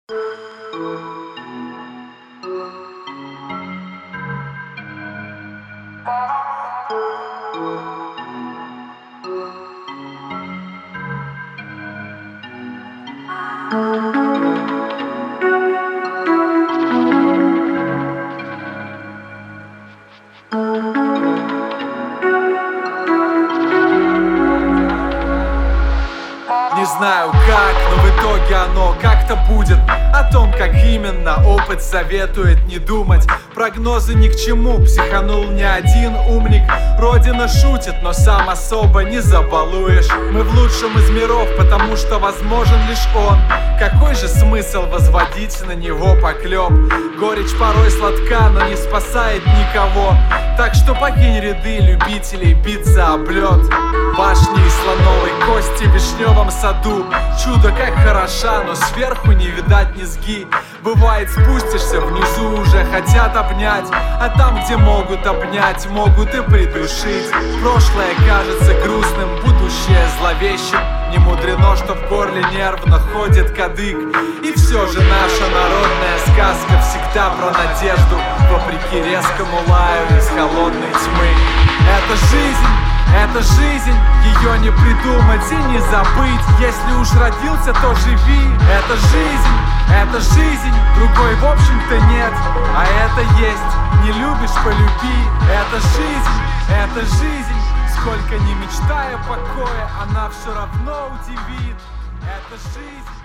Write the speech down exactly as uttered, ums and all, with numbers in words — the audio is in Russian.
Не знаю как, но в итоге оно как-то будет. О том, как именно, опыт советует не думать. Прогнозы ни к чему, психанул не один умник. Родина шутит, но сам особо не забалуешь. Мы в лучшем из миров, потому что возможен лишь он. Какой же смысл возводить на него поклеп? Горечь порой сладка, но не спасает никого. Так что покинь ряды любителей биться об лед. Башни из слоновой кости в вишневом саду. Чудо как хороша, но сверху не видать низги. Бывает, спустишься внизу, уже хотят обнять. А там, где могут обнять, могут и придушить. Прошлое кажется грустным, будущее зловещим. Не мудрено, что в горле нервно ходит кадык. И все же наша народная сказка всегда про надежду, вопреки резкому лаю из холодной тьмы. Это жизнь, это жизнь, ее не придумать и не забыть. Если уж родился, то живи. Это жизнь, это жизнь, другой в общем-то нет. А это есть, не любишь — полюби. Это жизнь, это жизнь, сколько ни мечтая покоя, она все равно удивит. Это жизнь.